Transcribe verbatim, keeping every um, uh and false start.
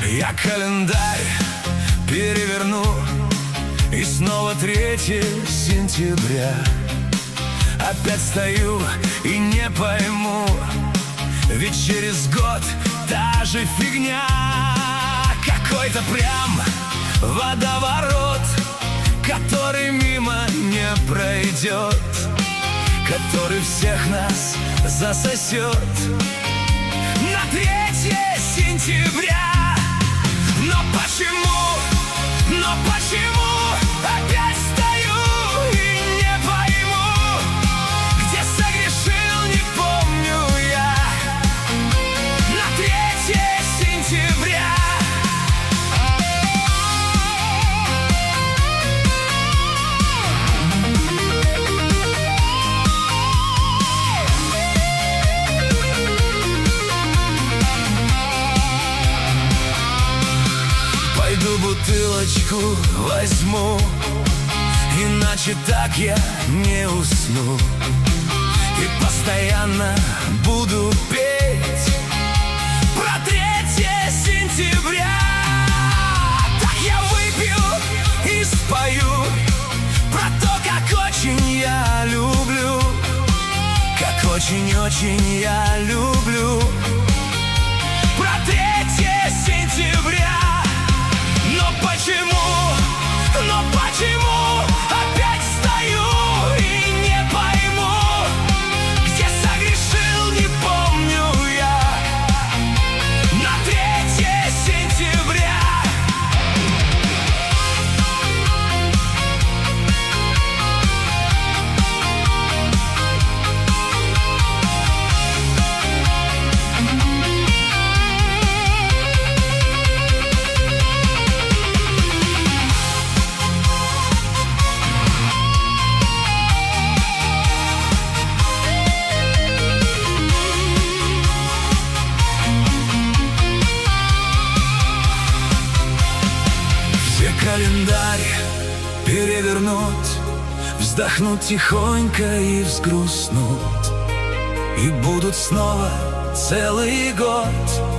Я календарь переверну, и снова третье сентября. Опять стою и не пойму, ведь через год та же фигня. Какой-то прям водоворот, который мимо не пройдет, который всех нас засосет на третье сентября. Но почему, но почему опять стою и не пойму, где согрешил, не помню я, на третье сентября. Пойду бутылочку возьму, иначе так я не усну. И постоянно буду петь про третье сентября. Так я выпью и спою про то, как очень я люблю, как очень-очень я люблю про третье сентября. Но почему, но почему опять стою и не пойму, где согрешил, не помню я, на третье сентября. Календарь перевернут, вздохнут тихонько и взгрустнут, и будут снова целый год